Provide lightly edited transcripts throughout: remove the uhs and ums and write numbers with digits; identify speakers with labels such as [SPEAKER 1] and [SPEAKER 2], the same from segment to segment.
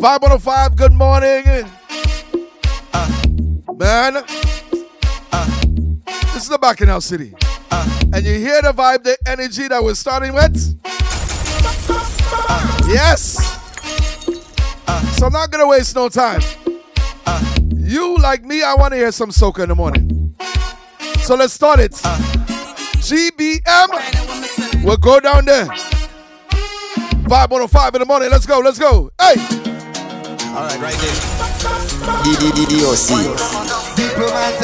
[SPEAKER 1] 505, good morning. Man, this is the Bacchanal City. And you hear the vibe, the energy that we're starting with? Yes. So I'm not going to waste no time. You, like me, I want to hear some soca in the morning. So let's start it. GBM, we'll go down there. 505 in the morning, let's go, let's go. Hey!
[SPEAKER 2] Alright, right there.
[SPEAKER 3] DOC.
[SPEAKER 2] Diplomat.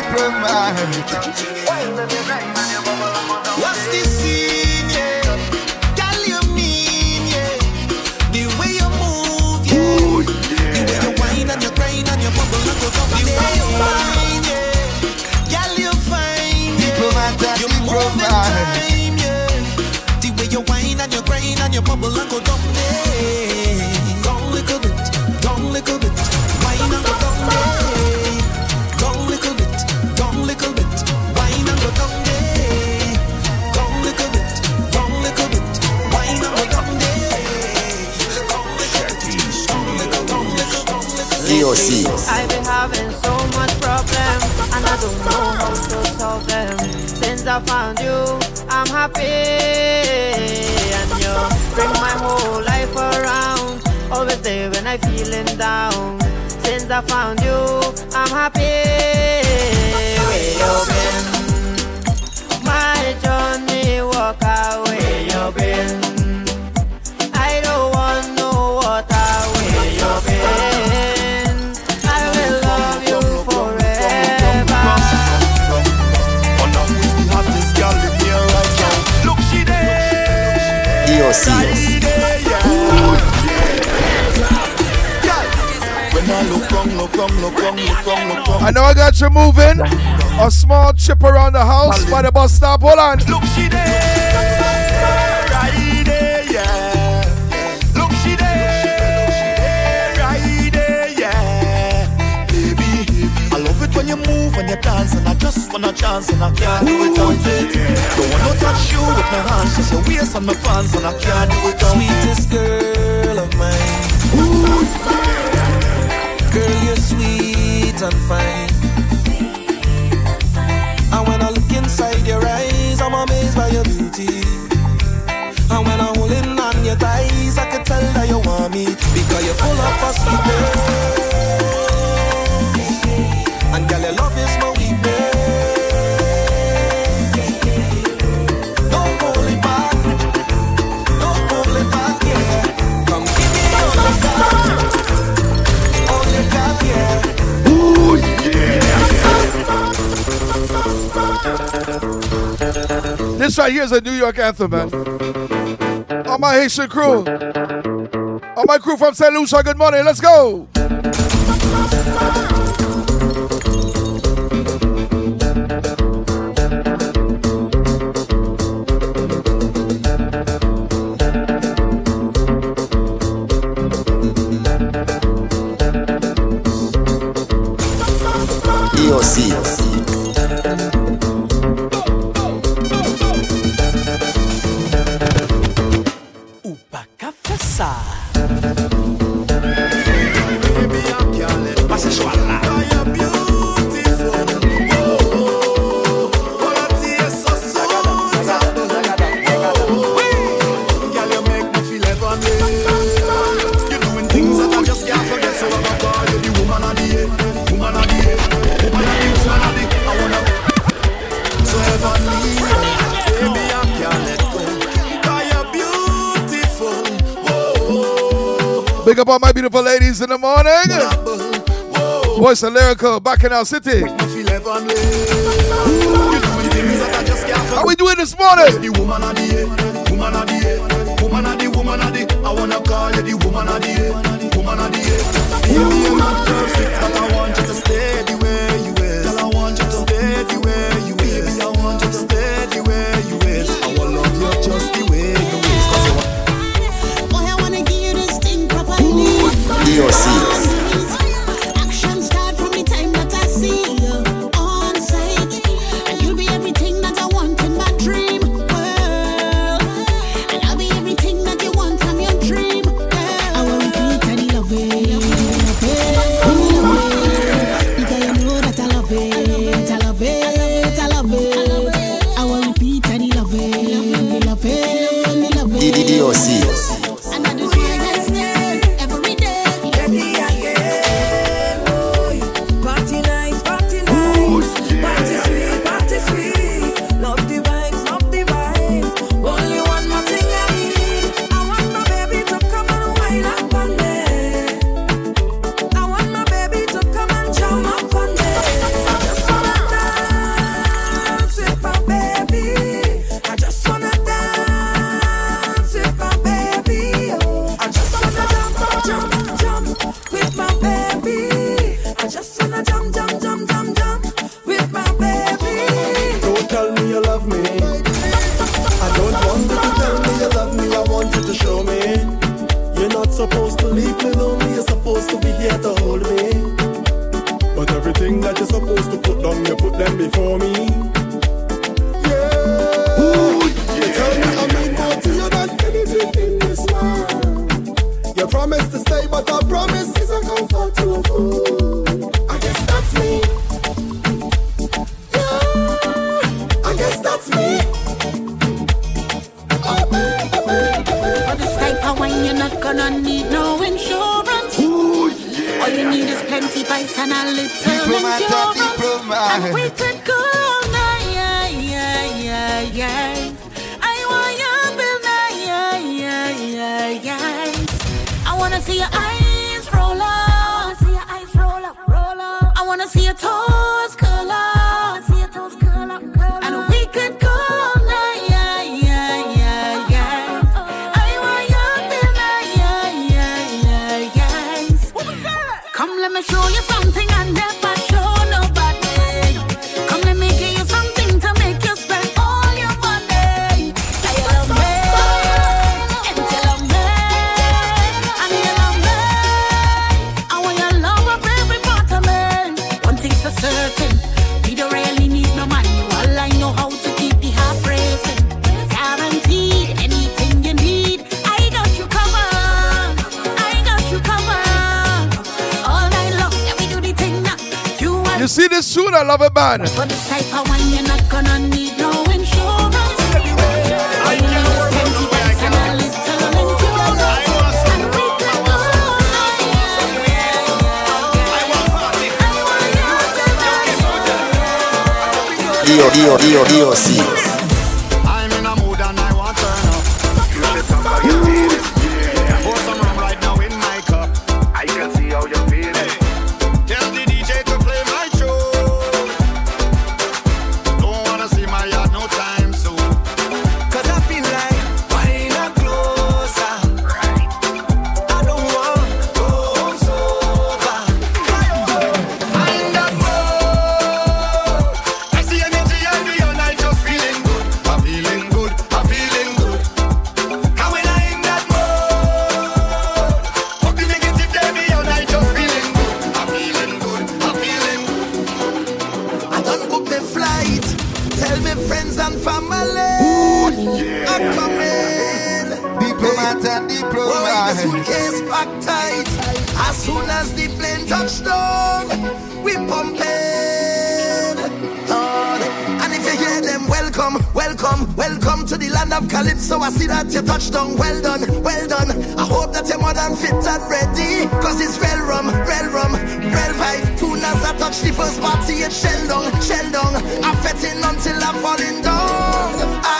[SPEAKER 2] What's this scene, yeah? Tell you mean, yeah. The way you move, yeah. Ooh, yeah. The way you whine and you grind and you bubble and go down. The way you whine, yeah. Girl, you fine, yeah. You move in time, yeah. The way you whine and you grind and you bubble and go down, yeah. Go little bit, whine and go down, yeah. Go little bit, whine and go down, yeah. Go little bit, whine and go down, yeah. Go little
[SPEAKER 3] DOC.
[SPEAKER 4] I've been having so much problem and I don't know how to solve them. Since I found you, I'm happy. And you bring my whole life around. Always there when I'm feeling down. Since I found you, I'm happy. Where you been? My Johnny Walker, where you been? I don't want no water, where you been? I will love you forever.
[SPEAKER 2] Oh no, who's the hottest girl in here right now? Look, she there.
[SPEAKER 3] DOC.
[SPEAKER 1] I know I got you moving. A small trip around the house by the bus stop. Hold on.
[SPEAKER 2] Look, she there, right there, yeah. Look, she there, right there, yeah. Baby, I love it when you move, when you dance, and I just wanna chance, and I can't do it without it. Don't wanna touch you with my hands, just your waist and my pants, and I can't do it without it. Sweetest girl of mine. Ooh, yeah. Girl, you're sweet and fine. And when I look inside your eyes, I'm amazed by your beauty. And when I'm holding on your thighs, I can tell that you want me. Because you're full of sweetness. And girl, your love is my weakness. Don't hold it back. Don't hold it back, yeah. Come give me all the time. All you got, yeah. Ooh, yeah.
[SPEAKER 1] This right here is a New York anthem, man. All my Haitian crew. All my crew from St. Lucia, good morning. Let's go.
[SPEAKER 3] DOC.
[SPEAKER 1] Big up all my beautiful ladies in the morning. Voice of Lyrical, Bacchanal City. How we doing this morning?
[SPEAKER 2] The woman of the year, woman of the year, woman of the woman of the. I wanna call you the woman of the year, woman of the year. Baby, you're not perfect, but I want you to stay the way you is. Girl, I want you to stay the way you is. Baby, I want you to stay the way you is. I will love you just the way you is.
[SPEAKER 5] Boy, I wanna give you this thing properly.
[SPEAKER 3] DOC.
[SPEAKER 5] Action start from the time that I see you on sight, and you'll be everything that I want in my dream world, and I'll be everything that you want from your dream girl. I will repeat any love it. sweet and he love it. He love it, he love it.
[SPEAKER 3] DOC.
[SPEAKER 5] And I do swear his name every day.
[SPEAKER 6] Party nice, party sweet. Love the vibes, Only one more thing I need. I want my baby to come and wind up on me. I want my baby to come and jump up on me. I just wanna dance with my baby. I just wanna dance with my baby. I just wanna jump with my baby. I just wanna jump with my baby.
[SPEAKER 7] Don't tell me you love me. I don't want you to tell me you love me. I want you to show me. You're not supposed to leave me lonely. You're supposed to be here to hold me. But everything that you're supposed to put down, you put them before me. Yeah. You tell me I mean more to you than anything in this world. You promise to stay, but I promise is a comfort to a fool. I guess that's me. I guess that's me.
[SPEAKER 5] For this type of wine, you're not gonna need no insurance. All you need is plenty vice and a little endurance. And we could go all night, yeah. I want you feel night, yeah. I wanna see your eyes roll up. I wanna see your toes curl up. And we could go all night, yeah. I want you feel night, yeah. Come, let me show you something I never show nobody. Come, let me give you something to make you spend all your money. You love me, and you love me, and you love me. I want your love of every part of me. One thing's for certain, we don't really need no money. All I know how to keep the heart racing. Guaranteed, anything you need, I got you covered. All night long, yeah, we do the thing now.
[SPEAKER 1] You see this tune? I love it, man.
[SPEAKER 5] For this type of wine, you're not gonna need no insurance. All you need is plenty vice and a little endurance. And we could go all night,
[SPEAKER 3] DOC.
[SPEAKER 2] I'm in a mood and I want turn up. Pour some rum right now in my cup. I can see how you feel it. Tell the DJ to play my show. Don't wanna see my yard no time soon. Cause I feel like buying a closer. I don't want to go sober. I'm that road. I see energy and the all night just feeling good. I'm feeling good. And when I in that mode, fuck the negative day, me all night just feeling good. I'm feeling good. I done book the flight. Tell me friends and family. I'm coming.
[SPEAKER 8] Diplomat and
[SPEAKER 2] Boy, the
[SPEAKER 8] diplomat.
[SPEAKER 2] suitcase packed tight. As soon as the plane touched down, we pumping. Lord. And if you hear them, welcome to the land of Calypso. I see that you touched down. Well done. I hope that you're more than fit and ready. Cause it's real rum, real vibe. Soon as I touch the first party, it's shell down. I'm fetting until I'm falling down.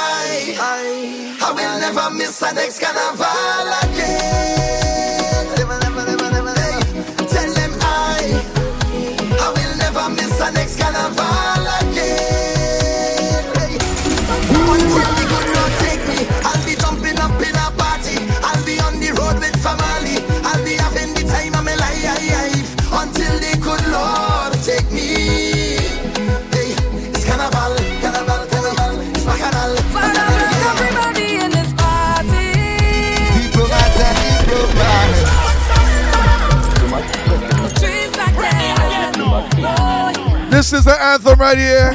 [SPEAKER 2] I will never miss a next carnival again. Never. Tell them I will never miss a next carnival again. Until the good Lord take me, I'll be jumping up in a party. I'll be on the road with family. I'll be having the time of my life. Until the good Lord take me. Hey, it's carnival. It's bacchanal.
[SPEAKER 6] Everybody in this party.
[SPEAKER 8] Diplomat and diplomat.
[SPEAKER 6] Trees like that.
[SPEAKER 1] This is the anthem right here.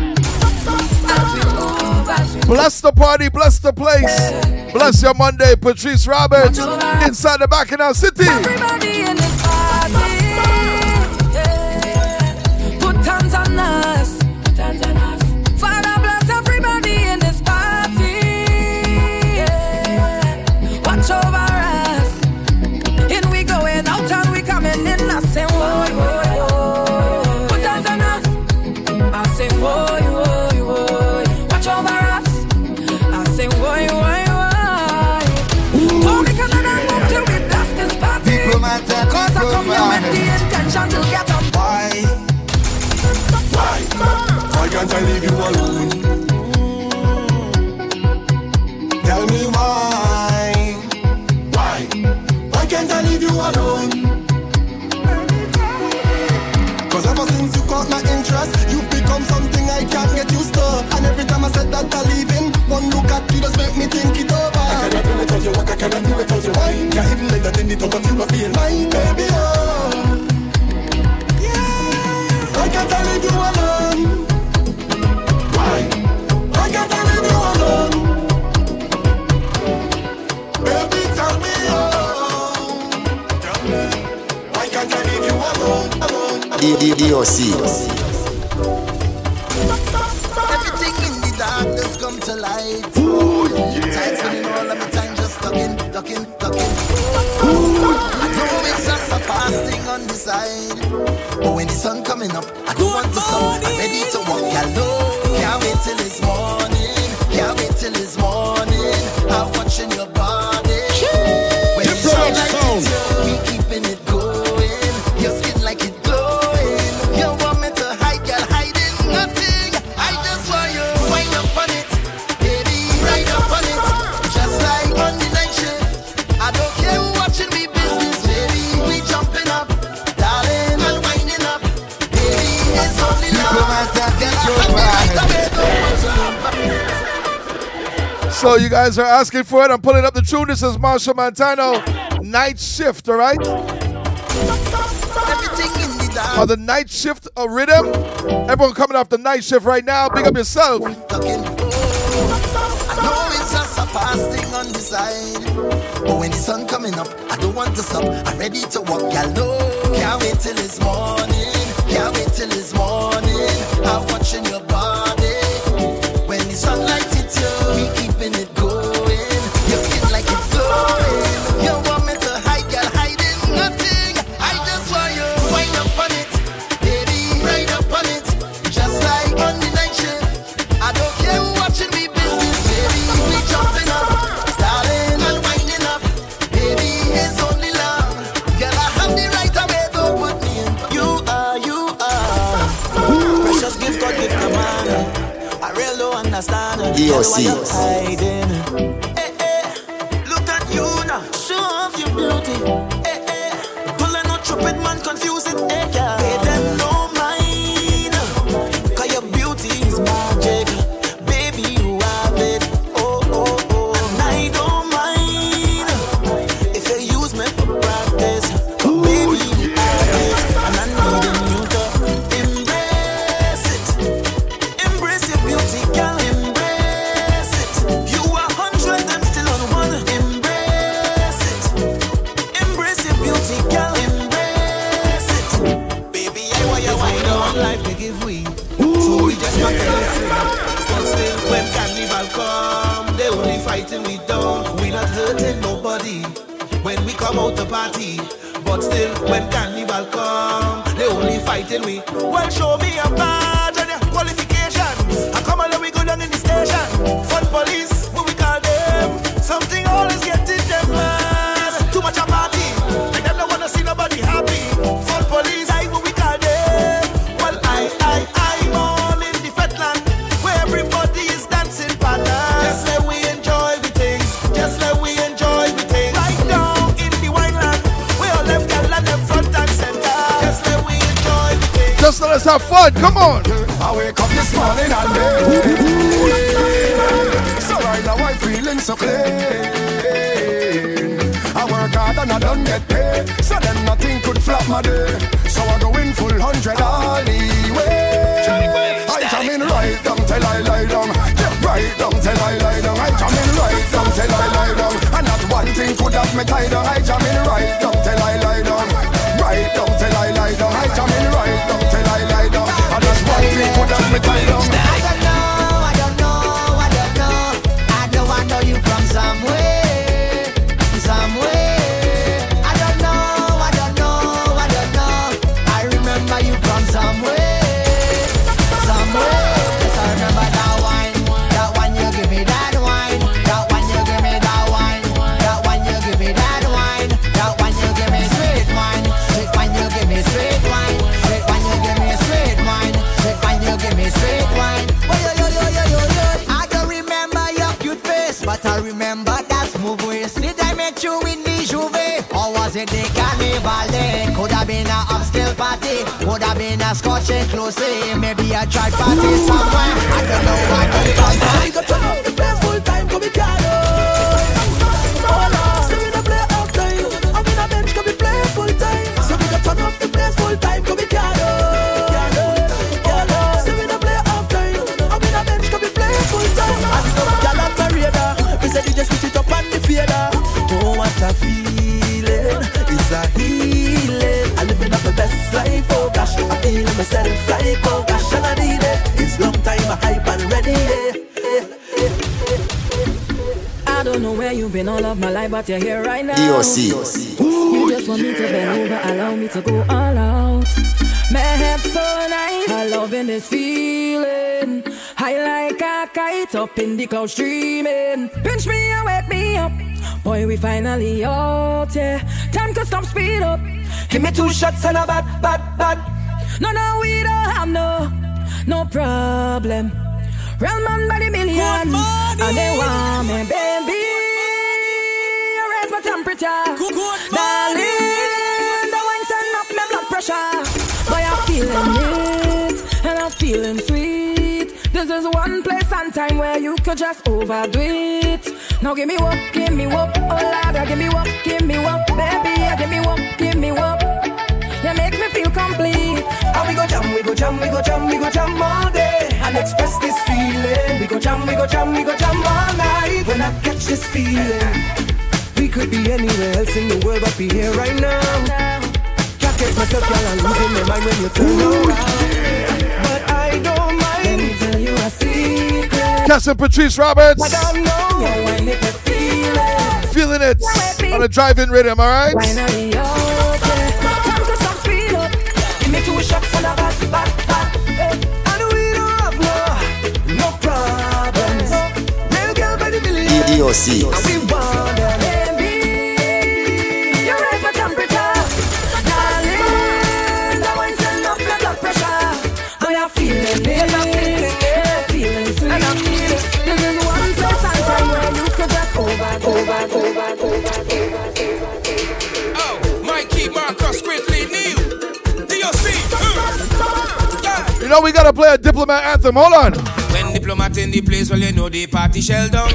[SPEAKER 1] Bless the party, bless the place. Bless your Monday, Patrice Roberts. Inside the Bacchanal City.
[SPEAKER 6] Everybody in this party. Yeah. Put hands on us. Father bless everybody in this come
[SPEAKER 8] People
[SPEAKER 6] here with
[SPEAKER 8] man.
[SPEAKER 6] the intention to get up.
[SPEAKER 7] Why can't I leave you alone? Tell me why? Why can't I leave you alone? Cause ever since you caught my interest, you've become something I can't get used to. And every time I said that I leave in, one look at you just make me think it over. I cannot do without you, I cannot do without you. Why? Can't even let that in the top of you not feel mine, baby, oh. Yeah. Why can't I leave you alone? Why can't I leave you alone? Baby, tell me, oh. Tell me. Why can't I leave you alone?
[SPEAKER 3] DOC.
[SPEAKER 2] Everything in the darkness come to light. Time spending all of my time just ducking. I know it's just a passing on the side, but when the sun coming up, I don't want to stop. I'm ready to walk alone. Can't wait till it's morning. Can't wait till it's morning. I'm watching your body. When the sunlight hits you, we keeping it going. Your skin like it glowing. You want me to hide, girl, hiding nothing. I just want you wind up on it, baby, ride up on it, just like on the night shift. I don't care who watching me business, baby. We jumping up, darling, and winding up, baby. It's only
[SPEAKER 8] People
[SPEAKER 2] love.
[SPEAKER 8] man,
[SPEAKER 2] Girl, I
[SPEAKER 8] so
[SPEAKER 2] have me right
[SPEAKER 8] bad.
[SPEAKER 2] away, don't want to look back.
[SPEAKER 1] So you guys are asking for it. I'm pulling up the tune. This is Marshall Montano, Night Shift, all right?
[SPEAKER 2] Everything in the dark.
[SPEAKER 1] Or the Night Shift rhythm. Everyone coming off the night shift right now. Big up yourself.
[SPEAKER 2] Talking. I know it's just a passing on the side, but when the sun coming up, I don't want to stop. I'm ready to walk, y'all know. Can't wait till it's morning. Can't wait till it's morning. I'm watching your body. When the sunlight hits you, we keeping it going. Your skin like it's glowing. You want me to hide, girl, hiding nothing. I just want you wind up on it, baby, ride up on it, just like on the night shift. I don't care who watching me business, baby. We jumping up, darling, and winding up, baby. It's only love, girl. I have the right away. Don't put me in. You are precious gift God give the man. I really don't understand.
[SPEAKER 3] DOC.
[SPEAKER 2] Why you hiding? Hey, hey, look at you now. Show off your beauty. Hey, hey, pulling no trumpet man, confuse it. Hey, girl. Pay them no mind. 'Cause your beauty is magic. Baby, you have it. Oh, oh, oh. And I don't mind if you use me for practice. 'Cause baby, you have it. And I need you to embrace it. Embrace your beauty, girl, embrace it. You are 100, I'm still on one. Embrace it. Embrace your beauty, girl, embrace it. Baby, I want you wind on life to give we. So we just not to listen. But still, when carnival come, they only fighting we down. We not hurting nobody when we come out to party. But still, when carnival come, they only fighting we. Well, show me a badge and your qualifications. I come along, we go down in the station. Fun police, what we call them. Something always getting them mad. Too much a party, like them don't wanna see nobody happy. Fun police, I what we call them. Well, I'm all in the Fetland, where everybody is dancing pattern. Just let we enjoy the things. Just let we enjoy the things. Right down in the wineland, we all them girl and them front and center. Just let we enjoy the things.
[SPEAKER 1] Just let us have fun. Come on.
[SPEAKER 7] I wake up this morning and so right now I'm feeling so clean. I work hard and I don't get paid, so then nothing could flop my day. So I go in full 100 all the way. I jam in right down till I lie down. Yeah, right down till I lie down. I jam in right down till I lie down. And not one thing could have me tied down. I jam in right down till I lie down. Right down till I lie down. I jam in right down till I lie down. And not one thing could have me tied down.
[SPEAKER 4] I know I know you from somewhere. I don't know. I remember you from somewhere. Yes, I remember that one you give me that wine. That one you give me that wine. That one you give me that wine.
[SPEAKER 9] But I remember that move we did I met you in the Juve? Or was it the Carnival day? Could have been a upscale party, could have been a Scotch and close, maybe a tribe party somewhere. I don't know what it was.
[SPEAKER 7] We got turn up the place full time, come we can. So we don't play half time. I'm in a bench, come we play full time. So we got turn up the place full time, come we can. So we don't play half time. I'm in a bench, come we play full time. And we got gal on my radar. We said you just switch it up on the fader. Oh, what a feeling, it's a healing. I living up the best life, oh gosh. I feel myself like, oh gosh, and I need it. It's long time, I hype and ready.
[SPEAKER 6] I don't know where you've been all of my life, but you're here right now.
[SPEAKER 3] DOC.
[SPEAKER 6] You just want me to bend over, allow me to go all out. My head so nice, I loving this feeling. High like a kite up in the clouds streaming. Pinch me and wake me up. Boy, we finally out, yeah. Time to stop, speed up.
[SPEAKER 7] Give me 2 shots and a bad.
[SPEAKER 6] No, we don't have no problem. Real man by the million, and they want me, baby. Raise my temperature, darling. The wine send up my blood pressure. Boy, I'm feeling it, and I'm feeling sweet. This is one place and time where you could just overdo it. Now give me what, oh Lord, give me what, baby, give me what. You make me feel complete.
[SPEAKER 7] And we go jam all day and express this feeling. We go jam all night when I catch this feeling. We could be anywhere else in the world, but be here right now. Can't get myself, girl, I'm losing my mind when you turn around. But I don't mind.
[SPEAKER 6] Let me tell you a secret.
[SPEAKER 1] Captain Patrice Roberts.
[SPEAKER 7] I don't know.
[SPEAKER 6] Yeah, when you can feel it.
[SPEAKER 1] Feeling it on a drive-in rhythm, alright?
[SPEAKER 6] Finally, okay. Time to stop, speed up.
[SPEAKER 7] Give me 2 shots and a bad. And we don't have no problems. Real girl by the million.
[SPEAKER 3] DOC.
[SPEAKER 7] And we want them.
[SPEAKER 6] Baby, you raise my temperature. Darling, the wine send up my blood pressure. I am feeling it, I'm feeling sweet. And I'm feeling. This is one place and time where you could just go back.
[SPEAKER 2] Oh, Mikey, Marcus, Quickly, Neil. DOC.
[SPEAKER 1] You know we gotta play a Diplomat anthem. Hold on.
[SPEAKER 2] When Diplomat in the place, well, you know the party shell down.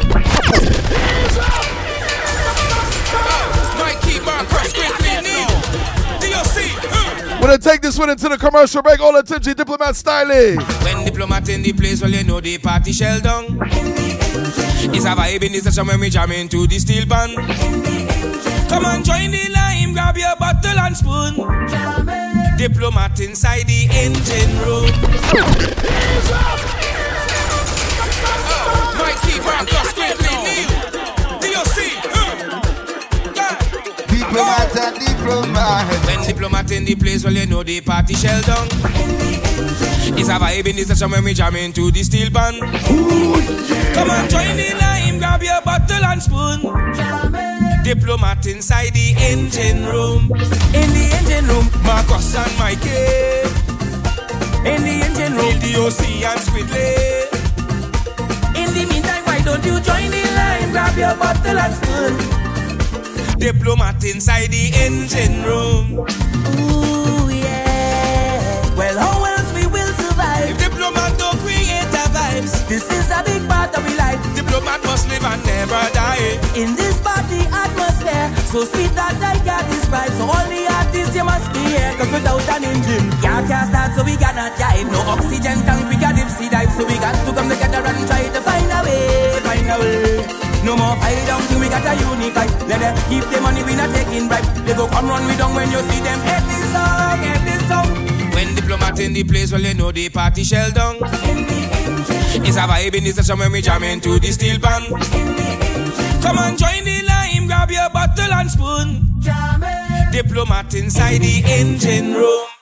[SPEAKER 2] Mikey, Marcus, Quickly, Neil. DOC.
[SPEAKER 1] We're gonna take this one into the commercial break. All attention, Diplomat styling.
[SPEAKER 2] When Diplomat in the place, well, you know the party shell down. It's a vibe in the session when we jam into the steel band. Come on, join the line, grab your bottle and spoon. Diplomat inside the engine room. Mikey, Marcus, Quickly, Neil. DOC.
[SPEAKER 8] Diplomat and diplomat.
[SPEAKER 2] When Diplomat in the place, well, you know the party shell down. It's a vibe in the session when we jam into the steel band. Come on, join the line, grab your bottle and spoon. Diplomat inside the engine room. In the engine room, Marcus and Mikey. In the engine room, DOC and Squidley. In the meantime, why don't you join the line, grab your bottle and spoon. Diplomat inside the engine room.
[SPEAKER 9] Ooh, yeah. Well, how else we will survive?
[SPEAKER 2] If Diplomat don't create a vibes,
[SPEAKER 9] This is a big part of our life.
[SPEAKER 2] Diplomat must live and never die.
[SPEAKER 9] In this party atmosphere, so sweet that I can't describe. So all the artists, you must be here, cause without an engine, can't start, so we cannot jive. No oxygen tank, we got dipsy dive. So we got to come together and try to find a way. No more fight down till we got a unify. Let them keep the money, we not taking bribe. They go come run we down when you see them head this song.
[SPEAKER 2] When Diplomat in the place, well, you know the party shell down. It's a vibe in the session when we jam into the steel band. Come on, join the line, grab your bottle and spoon. Diplomat inside the engine room.